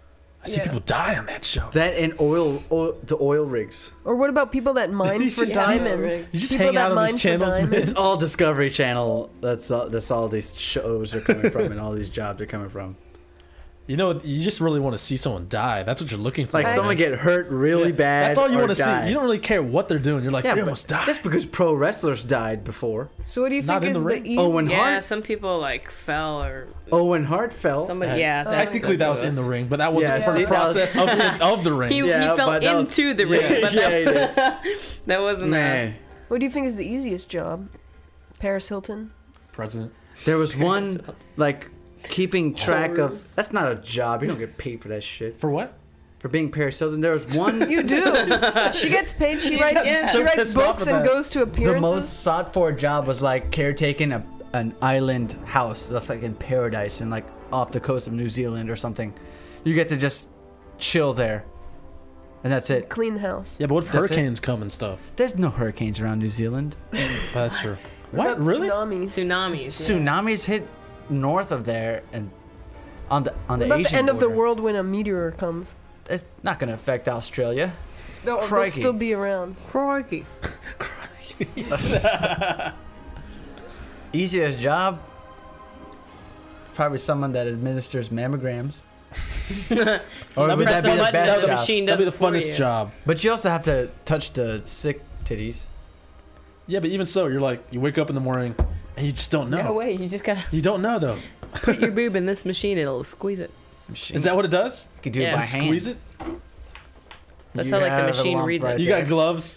I see Yeah. people die on that show. That and the oil rigs. or what about people that mine These for just- diamonds? You just people hang that out on mine these for channels, man. diamonds. It's all Discovery Channel. That's all these shows are coming from, and all these jobs are coming from. You know, you just really want to see someone die. That's what you're looking for. Like man. someone get hurt really Yeah, bad. That's all you or want to see. die. You don't really care what they're doing. You're like, Yeah, they but almost died. that's because pro wrestlers died before. So what do you Not think in is the the ring. easy? Owen Yeah, Hart. some people like fell or Owen Hart fell. somebody. Yeah. that's- Technically, that that's was what in it the ring, but that wasn't Yeah, for the see, that was- process of the ring. He Yeah, fell but that was- into the ring, Yeah. but Yeah, he did. that wasn't Man, What do you think is the easiest job? Paris Hilton. President. there was one like keeping track of. Horrors. That's not a job. You don't get paid for that shit. For what? For being Paris Hilton, there was one. You do. She gets paid. She writes. Yeah. She writes Pissed off books about and it. goes to The appearances. most sought for job was like caretaking an island house that's like in paradise and like off the coast of New Zealand or something. You get to just chill there, and that's it. Clean house. Yeah, but what if That's it. hurricanes come and stuff? There's no hurricanes around New Zealand. That's true. What What? about Really? Tsunamis. Tsunamis. Yeah. Tsunamis hit north of there and on the What about Asian the end of the border. world when a meteor comes? It's not going to affect Australia. They'll Crikey. still be around. Crikey. Easiest job? Probably someone that administers mammograms. Or would that Press be a the button, best the job? machine That'd be does the it for funnest you. job. But you also have to touch the sick titties. Yeah, but even so, you're like, you wake up in the morning and you just don't know. No way. You just gotta You don't know though. put your boob in this machine. It'll squeeze it. Is that what it does? You could do Yeah, it by hand. Squeeze it? That's You how like the have a machine lump reads right it. You got gloves?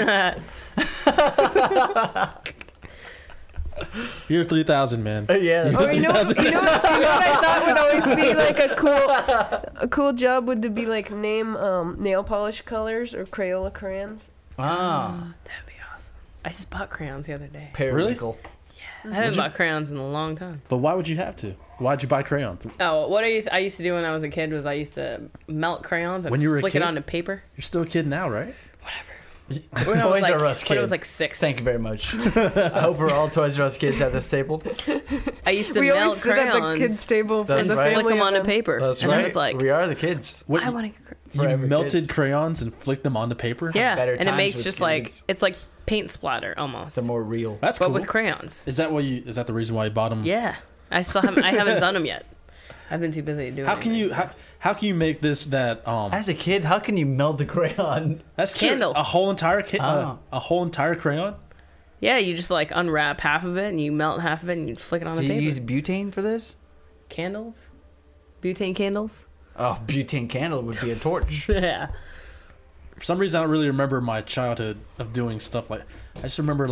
You're 3,000, man. Yeah. Or you know what I thought would always be like a cool job would to be like name nail polish colors or Crayola crayons. Ah. That'd be awesome. I just bought crayons the other day. Periwinkle. I haven't bought crayons in a long time. But why would you have to? Why'd you buy crayons? Oh, what I used to do when I was a kid was I used to melt crayons and When you were a flick kid? it onto paper. You're still a kid now, right? When I was Toys like, R Us when I kid. was like 6. Thank you very much. I hope we're all Toys R Us kids at this table. I used to We melt always sit at crayons the kids' table for That's the right. flick family them onto events. paper. That's and right. I was like, we are the kids. What, I want to. you Forever melted kids. crayons and flicked them onto paper? Yeah, better and it times makes with just kids. it's like paint splatter almost, The more real. That's but cool. with crayons. Is that the reason why you bought them? Yeah, I haven't done them yet. I've been too busy doing. How can you how can you make this that As a kid, how can you melt a crayon? that's true. Candle. A whole entire Oh. a whole entire crayon? Yeah, you just like unwrap half of it and you melt half of it and you flick it on Do the you paper. use butane for this? Candles, butane candles. Oh, butane candle would be a torch. Yeah, For some reason I don't really remember my childhood of doing stuff like I just remember like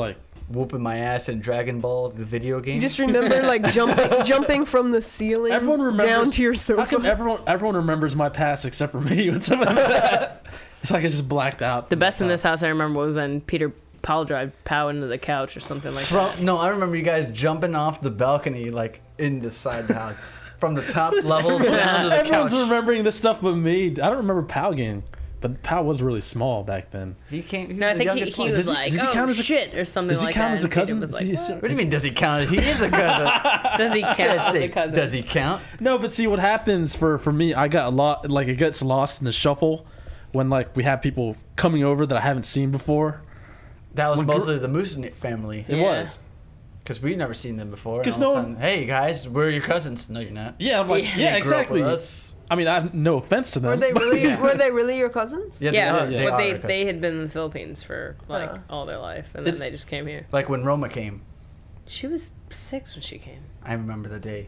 whooping my ass in Dragon Ball, the video game. You just remember like jumping from the ceiling Everyone remembers down to your How sofa. come everyone remembers my past except for me? What's up with that? It's like I just blacked out. The best in this house I remember was when Peter Paul drive Pow into the couch or something like that. No, I remember you guys jumping off the balcony, like in the side of the house, from the top level down to the Everyone's couch. remembering this stuff but me. I don't remember Pow game, but Pow was really small back then. He came. He No, was I the think youngest he one. was Does he- like, does he oh count as a- shit, or something Does he like count that. as a and Peter cousin? was like, Is he- What do you mean? Does he count? He is a cousin. does he count as a cousin? Does he count? No, but see what happens for me. I got a lot. Like it gets lost in the shuffle when like we have people coming over that I haven't seen before. That was When mostly the Moose family, It Yeah. was. because we've never seen them before. and 'Cause all of a no sudden, hey guys, we're your cousins. No, you're not. Yeah, I'm like, Yeah. yeah, You grew up exactly. with us. I mean, I have no offense to them. Were they really your cousins? Yeah, Yeah, they are. but our they cousins. had been in the Philippines for like all their life, and then It's- they just came here. Like when Roma came, She was 6 when she came. I remember the day.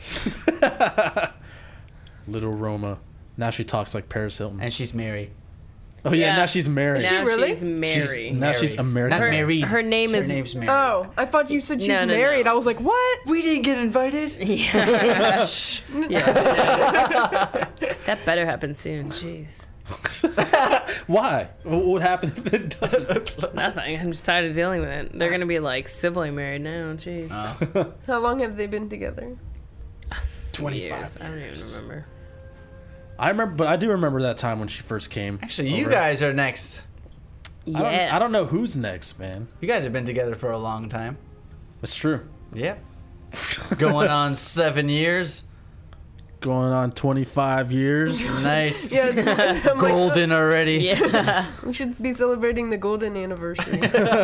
Little Roma. Now she talks like Paris Hilton. And she's married. Oh yeah, Yeah. now she's married. Is she Now really? she's Mary. Now she's Mary. American. Not her, married. her name Her is name's Mary. Oh, I thought you said she's No, no, married. no. I was like, what? We didn't get invited. Yeah. Yeah. That better happen soon. Jeez. Why? What would happen if it doesn't? Nothing. I'm just tired of dealing with it. They're gonna be like sibling married now. Jeez. How long have they been together? 25 Years. I don't even remember. I remember, but I do remember that time when she first came. Actually, you over. guys are next. Yeah. I don't know who's next, man. You guys have been together for a long time. It's true. Yeah. Going on 7 years. Going on 25 years. Nice. Yeah, it's, I'm like, Golden already. Yeah. we should be celebrating the golden anniversary.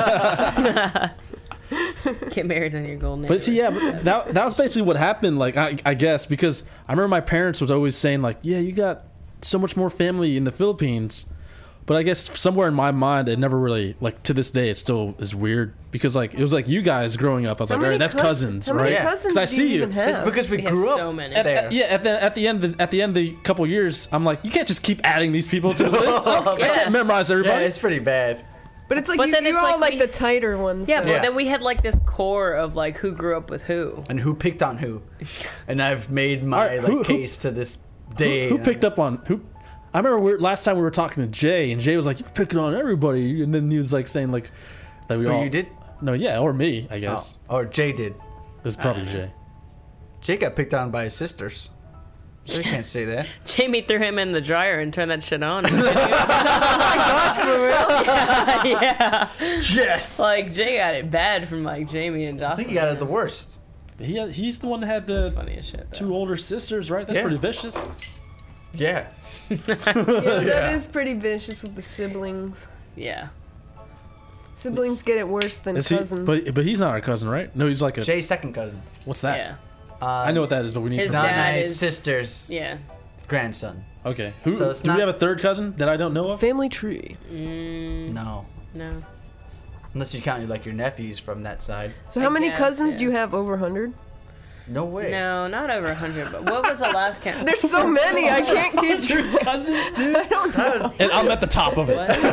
Get married on your golden But see, yeah, but that was basically what happened. Like, I guess because I remember my parents was always saying like, yeah, you got so much more family in the Philippines. But I guess somewhere in my mind, it never really, like, to this day, it still is weird because like it was like you guys growing up. I was like, all right, that's cousins, How right? many Yeah. cousins 'Cause I do see you you. even have? It's because we We have grew up so many. there. Yeah, at the end of the couple years, I'm like, you can't just keep adding these people to the list. I Yeah. can't memorize Yeah, everybody. it's pretty bad. but it's like But then you're it's all like like we- the tighter ones. Yeah, though. but Yeah. then we had like this core of like who grew up with who. And who picked on who? And I've made my Alright, who- case to this day. Who picked up on who? I remember last time we were talking to Jay, and Jay was like, "You're picking on everybody," and then he was like saying like that we Who all. you did? No, yeah, or me, I guess. Oh, or Jay did. It was probably don't know. Jay. Jay got picked on by his sisters. So you can't say that. Jamie threw him in the dryer and turned that shit on. Yeah. Yes! Like Jay got it bad from like Jamie and Jocelyn. I think he got it the worst. He's the one that had That's the funny as shit. though. two older sisters, right? That's Yeah. pretty vicious. Yeah. Yeah, that is pretty vicious with the siblings. Yeah. Siblings get it worse than Is he? cousins. But he's not our cousin, right? No, he's like a. Jay's second cousin. What's that? Yeah. I know what that is, but we need. His to dad Nana's is- sister's Yeah. grandson. Okay. Who? So it's do we not- have a third cousin that I don't know of? Family tree. No. No. Unless you count like your nephews from that side. So how I many guess, cousins yeah. do you have? Over 100? No way. No, not over 100. But what was the last count? There's so many. I can't keep track. cousins, dude. I don't know. And I'm at the top of it.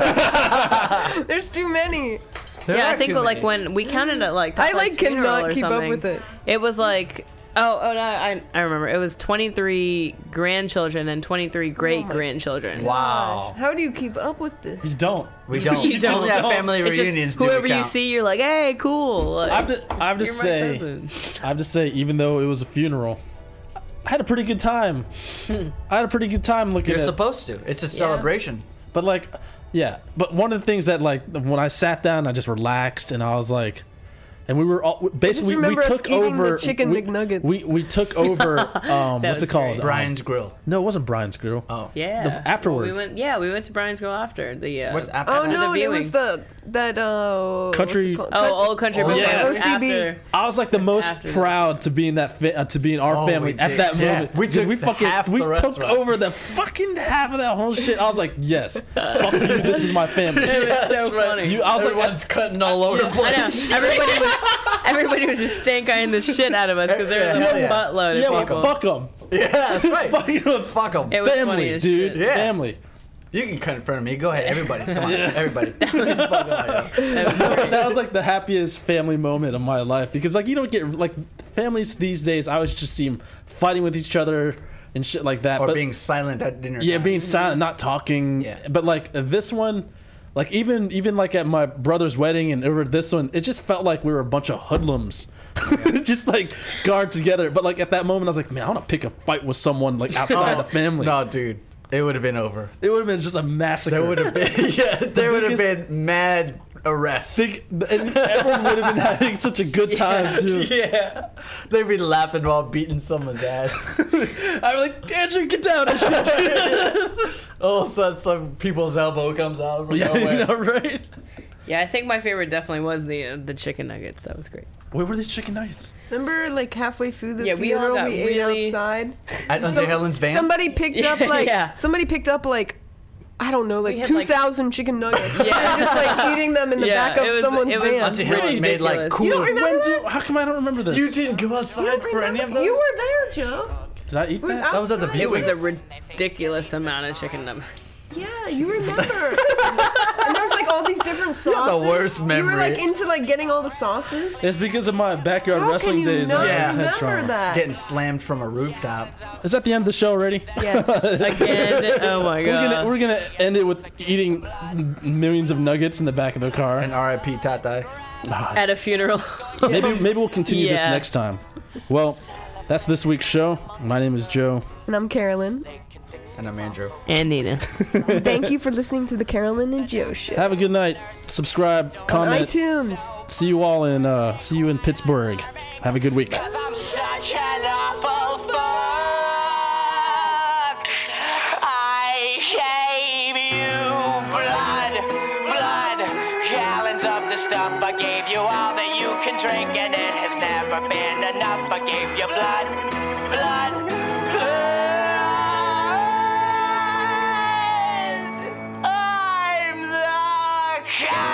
What? There's too many. There Yeah, I are think too like many. when we counted it like I Papa's like funeral cannot or keep up something, with it. It was like no, I remember. It was 23 grandchildren and 23 great grandchildren. Wow. How do you keep up with this? You don't. We don't. You don't. Only at family It's just reunions do we whoever you count. see, you're like, hey, cool. Like, I have to you're my say, cousin. I have to say, even though it was a funeral, I had a pretty good time. I had a pretty good time looking You're at. supposed to. It's a celebration. But like, yeah. But one of the things that like when I sat down, I just relaxed and I was like, and we were all basically we remember us took eating the over chicken we, McNuggets. We took over. What's was it called? great. Brian's Grill. No, it wasn't Brian's Grill. Oh. Yeah. afterwards. We went to Brian's Grill after the. What's after? Oh the no, it viewing. was that Country- what's it called? Old Country Oh, Road. yeah. It was OCB. after. I was like the most after proud to be in that to be in our Oh, family we at did. that Yeah. moment. We Because took we fucking half we the took restaurant. over the fucking half of that whole shit. I was like, yes, fuck you. This is my family. It was so funny. I was like, Everyone's cutting all over the I place. know. Everybody was just stank eyeing the shit out of us because there was a Hell yeah. buttload of yeah, people. well, fuck them. Yeah, that's right. Fuck them. Fuck them. It was funny Family, as dude. shit. Yeah. Family. You can confirm me. Go ahead, everybody. Come on, everybody. That was like the happiest family moment of my life because like you don't get like families these days. I always just see them fighting with each other and shit like that, Or but being silent at dinner. yeah, time. being silent, not talking. Yeah. But like this one, like even like at my brother's wedding and over this one, it just felt like we were a bunch of hoodlums. Just like guard together. But like at that moment, I was like, man, I want to pick a fight with someone like outside the family. No, dude, it would have been over. It would have been just a massacre. There would have been, there would have biggest- been mad arrests. And everyone would have been having such a good time too. Yeah, they'd be laughing while beating someone's ass. I'm like, Andrew, get down. All of a sudden, some people's elbow comes out from Yeah, nowhere. you know, right? Yeah, I think my favorite definitely was the chicken nuggets. That was great. Where were these chicken nuggets? Remember, like halfway through the Yeah, we all funeral, got we ate really- outside. At Auntie Helen's van. Somebody picked up like Yeah. somebody picked up like I don't know, like We had, like- 2,000 chicken nuggets. Yeah. And just like eating them in the Yeah, back of it was- someone's it was van. Auntie Helen made like ridiculous. coolers. You don't remember How come I don't remember this? You didn't go outside for any of those. You were there, Joe. Did I eat It was that? That was at the outside. It was a viewing. ridiculous amount of chicken nuggets. Yeah, you remember. And there was like all these different sauces. the worst You were memory. like into like getting all the sauces. It's because of my backyard How wrestling can you days. not I always had remember trauma. that? Getting slammed from a rooftop. Is that the end of the show already? Yes. Again, oh my god. We're gonna end it with eating millions of nuggets in the back of the car. And R.I.P. Tatai. At a funeral. Maybe we'll continue this Yeah. next time. Well, that's this week's show. My name is Joe. And I'm Carolyn. And I'm Andrew. And Nina. Thank you for listening to the Carolyn and Joe Show. Have a good night. Subscribe, On comment. iTunes. See you all see you in Pittsburgh. Have a good week. I'm such an awful fuck. I gave you blood, gallons of the stuff. I gave you all that you can drink, and it has never been enough. I gave you blood. I'm the